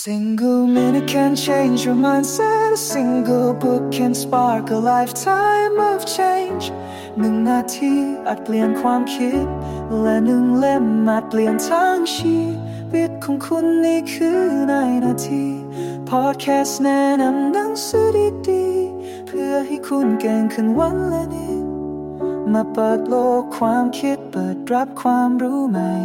Single minute can change your mindset. A single book can spark a lifetime of change. 1 นาทีอาจเปลี่ยนความคิดและ1 เล่มอาจเปลี่ยนทั้งชีวิตของคุณนี่คือในนาที Podcast แนะนำหนังสือดีๆเพื่อให้คุณเก่งขึ้นวันละนิดมาเปิดโลกความคิดเปิดรับความรู้ใหม่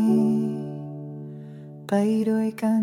ไปด้วยกัน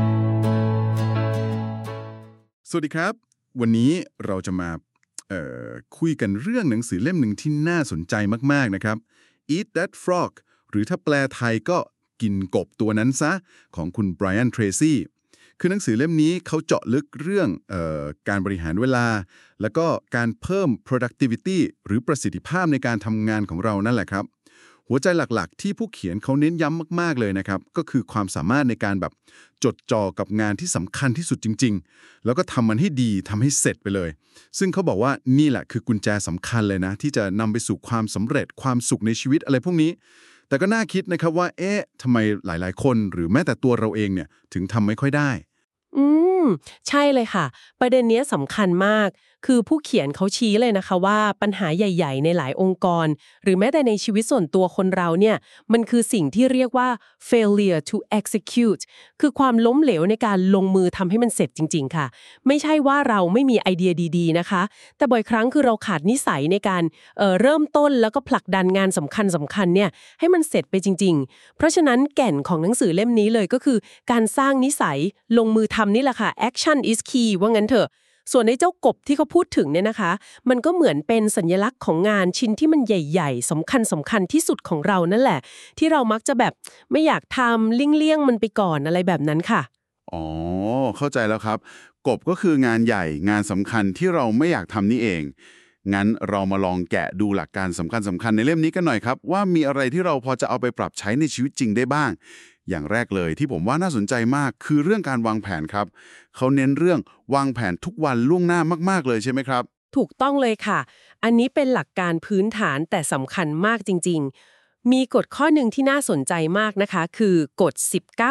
สวัสดีครับวันนี้เราจะมาคุยกันเรื่องหนังสือเล่มหนึ่งที่น่าสนใจมากๆนะครับ Eat That Frog หรือถ้าแปลไทยก็กินกบตัวนั้นซะของคุณไบรอันเทรซี่คือหนังสือเล่มนี้เขาเจาะลึกเรื่องการบริหารเวลาแล้วก็การเพิ่ม productivity หรือประสิทธิภาพในการทำงานของเรานั่นแหละครับหัวใจหลักๆที่ผู้เขียนเขาเน้นย้ำมากๆเลยนะครับก็คือความสามารถในการแบบจดจ่อกับงานที่สำคัญที่สุดจริงๆแล้วก็ทำมันให้ดีทำให้เสร็จไปเลยซึ่งเขาบอกว่านี่แหละคือกุญแจสำคัญเลยนะที่จะนำไปสู่ความสำเร็จความสุขในชีวิตอะไรพวกนี้แต่ก็น่าคิดนะครับว่าทำไมหลายๆคนหรือแม้แต่ตัวเราเองเนี่ยถึงทำไม่ค่อยได้ใช่เลยค่ะประเด็นนี้สำคัญมากคือผู้เขียนเขาชี้เลยนะคะว่าปัญหาใหญ่ๆในหลายองค์กรหรือแม้แต่ในชีวิตส่วนตัวคนเราเนี่ยมันคือสิ่งที่เรียกว่า failure to execute คือความล้มเหลวในการลงมือทำให้มันเสร็จจริงๆค่ะไม่ใช่ว่าเราไม่มีไอเดียดีๆนะคะแต่บ่อยครั้งคือเราขาดนิสัยในการเริ่มต้นแล้วก็ผลักดันงานสำคัญเนี่ยให้มันเสร็จไปจริงๆเพราะฉะนั้นแก่นของหนังสือเล่มนี้เลยก็คือการสร้างนิสัยลงมือทำนี่แหละค่ะ action is key ว่างั้นเถอะส่วนในเจ้ากบที่เขาพูดถึงเนี่ยนะคะมันก็เหมือนเป็นสัญลักษณ์ของงานชิ้นที่มันใหญ่ๆสำคัญที่สุดของเรานั่นแหละที่เรามักจะแบบไม่อยากทำเลี่ยงมันไปก่อนอะไรแบบนั้นค่ะอ๋อเข้าใจแล้วครับกบก็คืองานใหญ่งานสำคัญที่เราไม่อยากทำนี่เองงั้นเรามาลองแกะดูหลักการสำคัญในเล่มนี้กันหน่อยครับว่ามีอะไรที่เราพอจะเอาไปปรับใช้ในชีวิตจริงได้บ้างอย่างแรกเลยที่ผมว่าน่าสนใจมากคือเรื่องการวางแผนครับเขาเน้นเรื่องวางแผนทุกวันล่วงหน้ามากๆเลยใช่ไหมครับถูกต้องเลยค่ะอันนี้เป็นหลักการพื้นฐานแต่สำคัญมากจริงๆมีกฎข้อหนึ่งที่น่าสนใจมากนะคะคือกฎ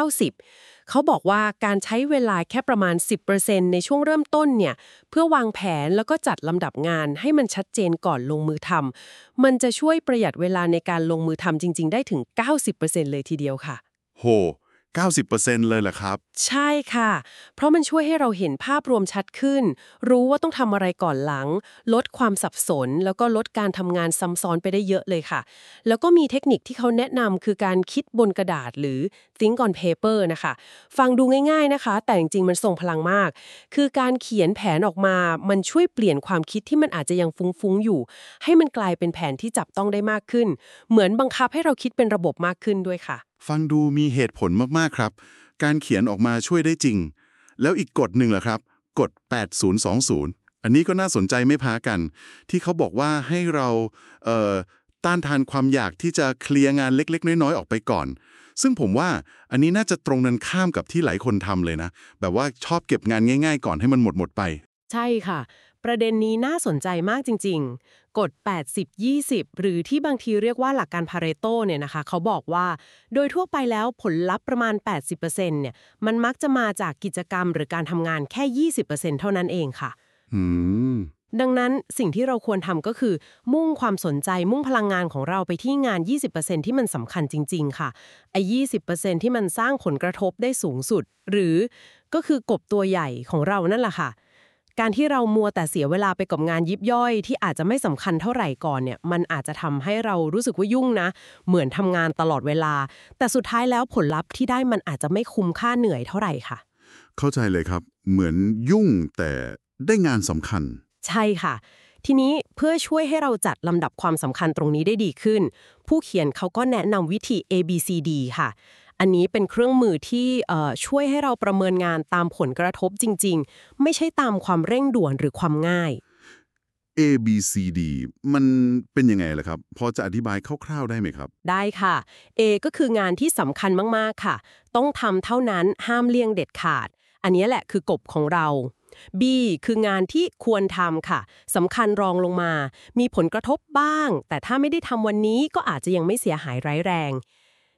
10-90เขาบอกว่าการใช้เวลาแค่ประมาณ 10% ในช่วงเริ่มต้นเนี่ยเพื่อวางแผนแล้วก็จัดลำดับงานให้มันชัดเจนก่อนลงมือทำมันจะช่วยประหยัดเวลาในการลงมือทำจริงๆได้ถึง 90% เลยทีเดียวค่ะโห90% เลยเหรอครับใช่ค่ะเพราะมันช่วยให้เราเห็นภาพรวมชัดขึ้นรู้ว่าต้องทำอะไรก่อนหลังลดความสับสนแล้วก็ลดการทำงานซ้ำซ้อนไปได้เยอะเลยค่ะแล้วก็มีเทคนิคที่เขาแนะนำคือการคิดบนกระดาษหรือ think on paper นะคะฟังดูง่ายๆนะคะแต่จริงๆมันทรงพลังมากคือการเขียนแผนออกมามันช่วยเปลี่ยนความคิดที่มันอาจจะยังฟุ้งๆอยู่ให้มันกลายเป็นแผนที่จับต้องได้มากขึ้นเหมือนบังคับให้เราคิดเป็นระบบมากขึ้นด้วยค่ะฟังดูมีเหตุผลมากๆครับการเขียนออกมาช่วยได้จริงแล้วอีกกฎหนึ่งล่ะครับกฎ8020อันนี้ก็น่าสนใจไม่พ้ากันที่เขาบอกว่าให้เราต้านทานความอยากที่จะเคลียร์งานเล็กๆน้อยๆออกไปก่อนซึ่งผมว่าอันนี้น่าจะตรงกันข้ามกับที่หลายคนทำเลยนะแบบว่าชอบเก็บงานง่ายๆก่อนให้มันหมดไปใช่ค่ะประเด็นนี้น่าสนใจมากจริงๆกฎ80-20หรือที่บางทีเรียกว่าหลักการพาเรโตเนี่ยนะคะเขาบอกว่าโดยทั่วไปแล้วผลลัพธ์ประมาณ 80% เนี่ยมันมักจะมาจากกิจกรรมหรือการทำงานแค่ 20% เท่านั้นเองค่ะดังนั้นสิ่งที่เราควรทำก็คือมุ่งความสนใจมุ่งพลังงานของเราไปที่งาน 20% ที่มันสำคัญจริงๆค่ะไอ้ 20% ที่มันสร้างผลกระทบได้สูงสุดหรือก็คือกบตัวใหญ่ของเรานั่นแหละค่ะการที่เรามัวแต่เสียเวลาไปกับงานยิบย่อยที่อาจจะไม่สำคัญเท่าไหร่ก่อนเนี่ยมันอาจจะทำให้เรารู้สึกว่ายุ่งนะเหมือนทำงานตลอดเวลาแต่สุดท้ายแล้วผลลัพธ์ที่ได้มันอาจจะไม่คุ้มค่าเหนื่อยเท่าไหร่ค่ะเข้าใจเลยครับเหมือนยุ่งแต่ได้งานสำคัญใช่ค่ะทีนี้เพื่อช่วยให้เราจัดลำดับความสำคัญตรงนี้ได้ดีขึ้นผู้เขียนเขาก็แนะนำวิธี ABCD ค่ะอันนี้เป็นเครื่องมือที่ช่วยให้เราประเมินงานตามผลกระทบจริงๆไม่ใช่ตามความเร่งด่วนหรือความง่าย ABCD มันเป็นยังไงล่ะครับพอจะอธิบายคร่าวๆได้ไหมครับได้ค่ะ A ก็คืองานที่สำคัญมากๆค่ะต้องทำเท่านั้นห้ามเลี่ยงเด็ดขาดอันนี้แหละคือกฎของเรา B คืองานที่ควรทำค่ะสำคัญรองลงมามีผลกระทบบ้างแต่ถ้าไม่ได้ทำวันนี้ก็อาจจะยังไม่เสียหายร้ายแรง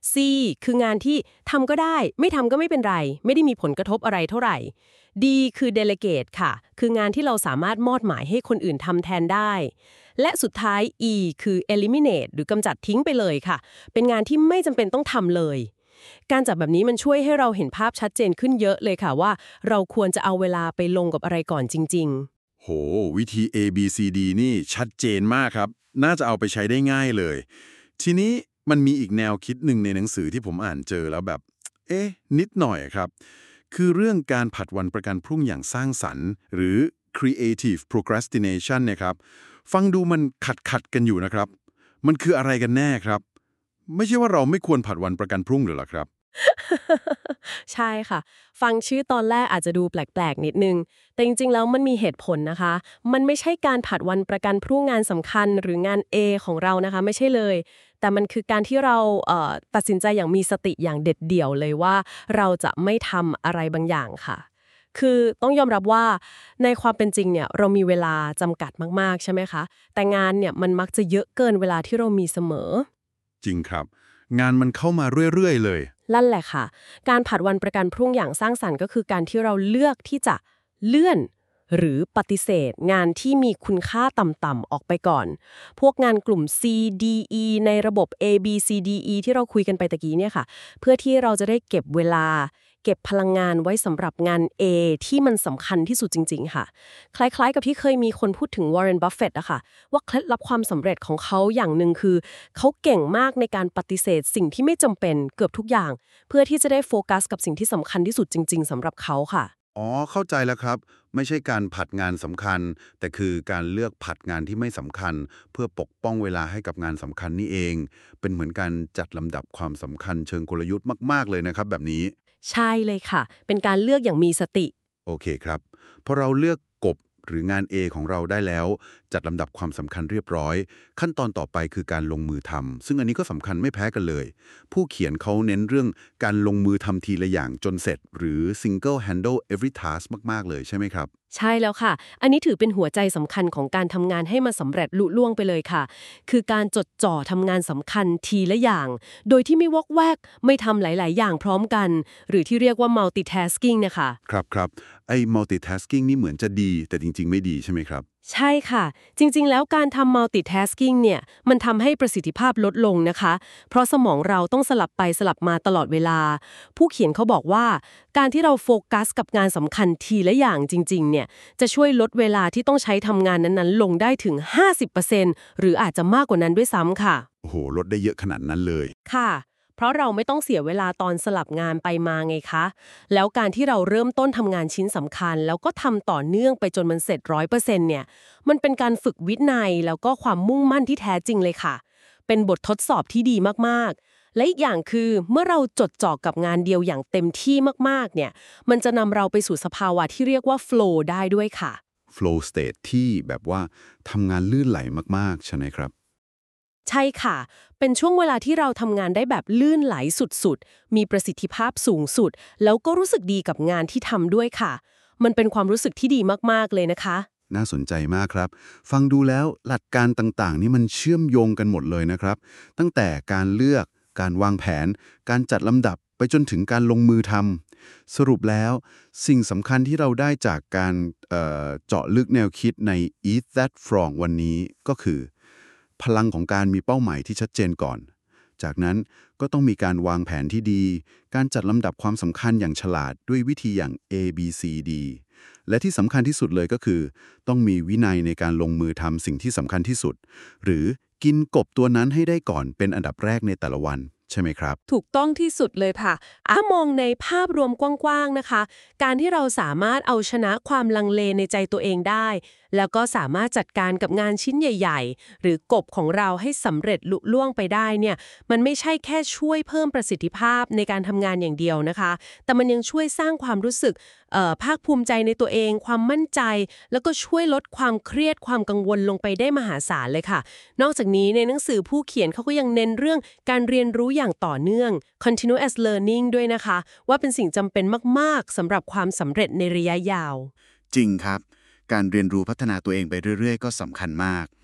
C คืองานที่ทำก็ได้ไม่ทำก็ไม่เป็นไรไม่ได้มีผลกระทบอะไรเท่าไหร่ D คือ delegate ค่ะคืองานที่เราสามารถมอบหมายให้คนอื่นทำแทนได้และสุดท้าย E คือ eliminate หรือกำจัดทิ้งไปเลยค่ะเป็นงานที่ไม่จำเป็นต้องทำเลยการจัดแบบนี้มันช่วยให้เราเห็นภาพชัดเจนขึ้นเยอะเลยค่ะว่าเราควรจะเอาเวลาไปลงกับอะไรก่อนจริงๆโหวิธี A B C D นี่ชัดเจนมากครับน่าจะเอาไปใช้ได้ง่ายเลยทีนี้มันมีอีกแนวคิดหนึ่งในหนังสือที่ผมอ่านเจอแล้วแบบนิดหน่อยครับคือเรื่องการผัดวันประกันพรุ่งอย่างสร้างสรรค์หรือ creative procrastination เนี่ยครับฟังดูมันขัดกันอยู่นะครับมันคืออะไรกันแน่ครับไม่ใช่ว่าเราไม่ควรผัดวันประกันพรุ่งหรือหรอครับใช่ค่ะฟังชื่อตอนแรกอาจจะดูแปลกๆนิดนึงแต่จริงๆแล้วมันมีเหตุผลนะคะมันไม่ใช่การผัดวันประกันพรุ่งงานสำคัญหรืองาน A ของเรานะคะไม่ใช่เลยแต่มันคือการที่เราตัดสินใจอย่างมีสติอย่างเด็ดเดี่ยวเลยว่าเราจะไม่ทำอะไรบางอย่างค่ะคือต้องยอมรับว่าในความเป็นจริงเนี่ยเรามีเวลาจำกัดมากๆใช่ไหมคะแต่งานเนี่ยมันมักจะเยอะเกินเวลาที่เรามีเสมอจริงครับงานมันเข้ามาเรื่อยๆเลยนั่นแหละค่ะการผัดวันประกันพรุ่งอย่างสร้างสรรค์ก็คือการที่เราเลือกที่จะเลื่อนหรือปฏิเสธงานที่มีคุณค่าต่ำๆออกไปก่อนพวกงานกลุ่ม C D E ในระบบ A B C D E ที่เราคุยกันไปตะกี้เนี่ยค่ะเพื่อที่เราจะได้เก็บเวลาเก็บพลังงานไว้สำหรับงาน A ที่มันสำคัญที่สุดจริงๆค่ะคล้ายๆกับที่เคยมีคนพูดถึง Warren Buffett อะค่ะว่าเคล็ดลับความสำเร็จของเขาอย่างหนึ่งคือเขาเก่งมากในการปฏิเสธสิ่งที่ไม่จำเป็นเกือบทุกอย่างเพื่อที่จะได้โฟกัสกับสิ่งที่สำคัญที่สุดจริงๆสำหรับเขาค่ะอ๋อเข้าใจแล้วครับไม่ใช่การผัดงานสำคัญแต่คือการเลือกผัดงานที่ไม่สำคัญเพื่อปกป้องเวลาให้กับงานสำคัญนี่เองเป็นเหมือนการจัดลำดับความสำคัญเชิงกลยุทธ์มากๆเลยนะครับแบบนี้ใช่เลยค่ะเป็นการเลือกอย่างมีสติโอเคครับพอเราเลือกกบหรืองาน A ของเราได้แล้วจัดลำดับความสำคัญเรียบร้อยขั้นตอนต่อไปคือการลงมือทำซึ่งอันนี้ก็สำคัญไม่แพ้กันเลยผู้เขียนเขาเน้นเรื่องการลงมือทำทีละอย่างจนเสร็จหรือ single handle every task มากๆเลยใช่ไหมครับใช่แล้วค่ะ อันนี้ถือเป็นหัวใจสำคัญของการทำงานให้มันสำเร็จลุล่วงไปเลยค่ะ คือการจดจ่อทำงานสำคัญทีละอย่าง โดยที่ไม่วอกแวกไม่ทำหลายๆ อย่างพร้อมกัน หรือที่เรียกว่า multitasking นะคะครับไอ้ multitasking นี่เหมือนจะดีแต่จริงๆไม่ดีใช่ไหมครับใช่ค่ะ จริงๆ แล้วการทำ multitasking เนี่ยมันทำให้ประสิทธิภาพลดลงนะคะ เพราะสมองเราต้องสลับไปสลับมาตลอดเวลา ผู้เขียนเขาบอกว่าการที่เราโฟกัสกับงานสำคัญทีละอย่างจริงๆ เนี่ยจะช่วยลดเวลาที่ต้องใช้ทำงานนั้นๆ ลงได้ถึง 50%หรืออาจจะมากกว่านั้นด้วยซ้ำค่ะโอ้โหลดได้เยอะขนาดนั้นเลยค่ะ เพราะเราไม่ต้องเสียเวลาตอนสลับงานไปมาไงคะ แล้วการที่เราเริ่มต้นทำงานชิ้นสำคัญแล้วก็ทำต่อเนื่องไปจนมันเสร็จ100%เนี่ย มันเป็นการฝึกวินัยแล้วก็ความมุ่งมั่นที่แท้จริงเลยค่ะ เป็นบททดสอบที่ดีมากๆ และอีกอย่างคือเมื่อเราจดจ่อกับงานเดียวอย่างเต็มที่มากๆ เนี่ย มันจะนำเราไปสู่สภาวะที่เรียกว่า flow ได้ด้วยค่ะ flow state ที่แบบว่าทำงานลื่นไหลมากๆใช่ไหมครับใช่ค่ะ เป็นช่วงเวลาที่เราทำงานได้แบบลื่นไหลสุดๆ มีประสิทธิภาพสูงสุด แล้วก็รู้สึกดีกับงานที่ทำด้วยค่ะ มันเป็นความรู้สึกที่ดีมากๆ เลยนะคะน่าสนใจมากครับฟังดูแล้วหลักการต่างๆนี่มันเชื่อมโยงกันหมดเลยนะครับตั้งแต่การเลือกการวางแผน การจัดลำดับไปจนถึงการลงมือทำสรุปแล้วสิ่งสำคัญที่เราได้จากการเจาะลึกแนวคิดใน Eat That Frog วันนี้ก็คือพลังของการมีเป้าหมายที่ชัดเจนก่อน จากนั้นก็ต้องมีการวางแผนที่ดี การจัดลำดับความสำคัญอย่างฉลาดด้วยวิธีอย่าง A B C D และที่สำคัญที่สุดเลยก็คือต้องมีวินัยในการลงมือทำสิ่งที่สำคัญที่สุด หรือกินกบตัวนั้นให้ได้ก่อนเป็นอันดับแรกในแต่ละวันใช่ไหมครับถูกต้องที่สุดเลยค่ะถ้ามองในภาพรวมกว้างๆนะคะ การที่เราสามารถเอาชนะความลังเลในใจตัวเองได้ แล้วก็สามารถจัดการกับงานชิ้นใหญ่ๆ หรือกบของเราให้สำเร็จลุล่วงไปได้เนี่ยมันไม่ใช่แค่ช่วยเพิ่มประสิทธิภาพในการทำงานอย่างเดียวนะคะ แต่มันยังช่วยสร้างความรู้สึกภาคภูมิใจในตัวเอง ความมั่นใจ แล้วก็ช่วยลดความเครียดความกังวลลงไปได้มหาศาลเลยค่ะ นอกจากนี้ในหนังสือผู้เขียนเขาก็ยังเน้นเรื่องการเรียนรู้อย่างต่อเนื่อง continuous learning ด้วยนะคะว่าเป็นสิ่งจำเป็นมากๆสำหรับความสำเร็จในระยะยาวจริงครับการเรียนรู้พัฒนาตัวเองไปเรื่อยๆก็สำคัญมาก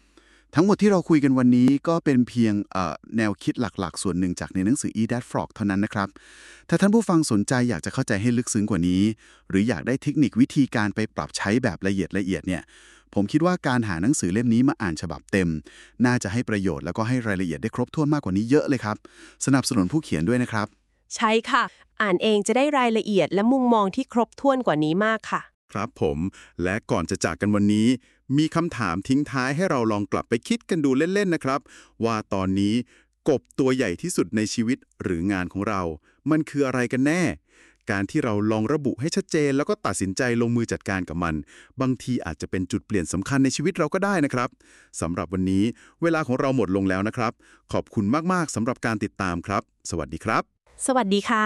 ทั้งหมดที่เราคุยกันวันนี้ก็เป็นเพียงแนวคิดหลักๆส่วนหนึ่งจากในหนังสือ Eat That Frog เท่านั้นนะครับถ้าท่านผู้ฟังสนใจอยากจะเข้าใจให้ลึกซึ้งกว่านี้หรืออยากได้เทคนิควิธีการไปปรับใช้แบบละเอียดเนี่ยผมคิดว่าการหาหนังสือเล่มนี้มาอ่านฉบับเต็มน่าจะให้ประโยชน์แล้วก็ให้รายละเอียดได้ครบถ้วนมากกว่านี้เยอะเลยครับสนับสนุนผู้เขียนด้วยนะครับใช่ค่ะอ่านเองจะได้รายละเอียดและมุมมองที่ครบถ้วนกว่านี้มากค่ะครับผมและก่อนจะจากกันวันนี้มีคำถามทิ้งท้ายให้เราลองกลับไปคิดกันดูเล่นๆนะครับว่าตอนนี้กบตัวใหญ่ที่สุดในชีวิตหรืองานของเรามันคืออะไรกันแน่การที่เราลองระบุให้ชัดเจนแล้วก็ตัดสินใจลงมือจัดการกับมันบางทีอาจจะเป็นจุดเปลี่ยนสำคัญในชีวิตเราก็ได้นะครับสำหรับวันนี้เวลาของเราหมดลงแล้วนะครับขอบคุณมากๆสำหรับการติดตามครับสวัสดีครับสวัสดีค่ะ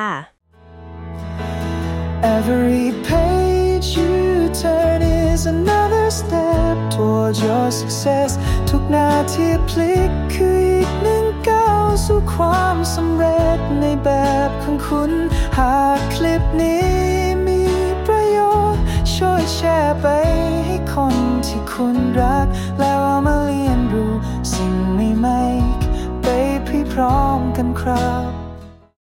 Every page you turn is another step towards your success ทุกนาทีพลิกคืออีกหนึ่งก้าวสู่ความสำเร็จในแบบของคุณหากคลิปนี้มีประโยชน์ช่วยแชร์ไปให้คนที่คุณรักแล้วเอามาเรียนรู้สิ่งใหม่ๆไปพร้อมกันครับ